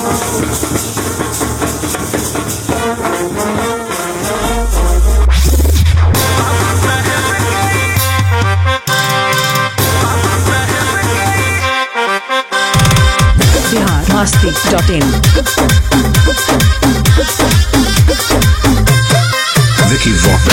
biharmasti.in Vicky Vox.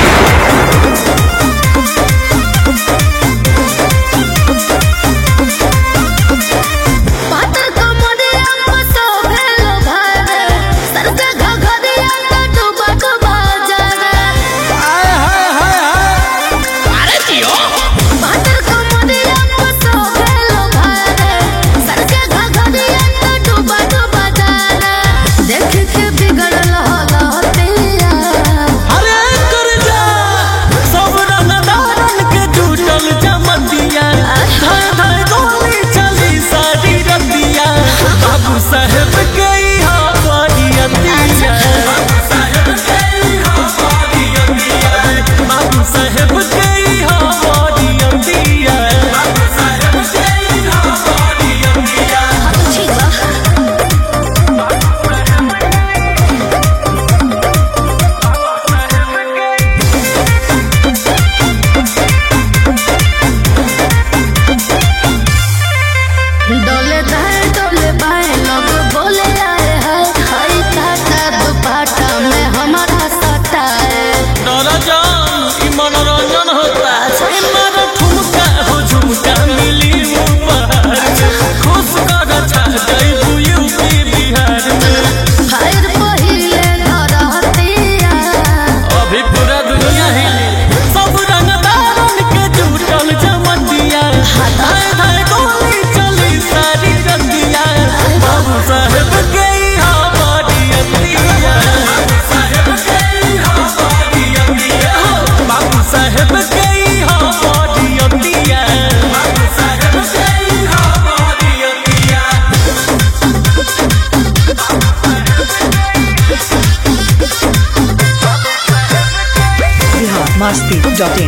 biharmasti.in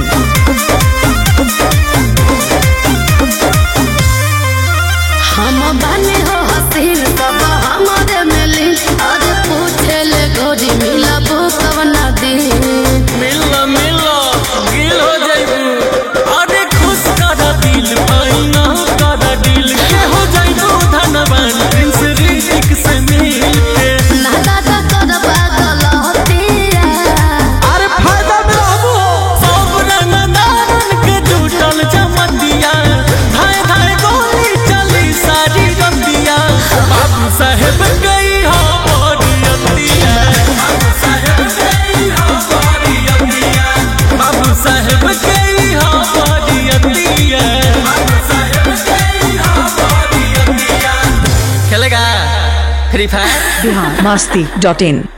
हम बने हो हसीन सब हमारे मिली अरे पूछे ले गोरी मिला कवना दिन मिला मिला गिल हो जाइबू अरे खुश करा दिल भाईना करा दिल के हो जाइबू धनवान प्रिंस ऋतिक से मिल के ना दादा कर पागल होतिया अरे फायदा में रहबू सब रंग नारन के जुटल चमतिया धाय धाय गोली चली सारी रतिया बाबू साहेब गई हो बरियतिया बाबू साहेब गई हो बरियतिया बाबू साहेब गई हो बरियतिया बाबू साहेब गई हो बरियतिया खेलेगा फ्री फायर biharmasti.in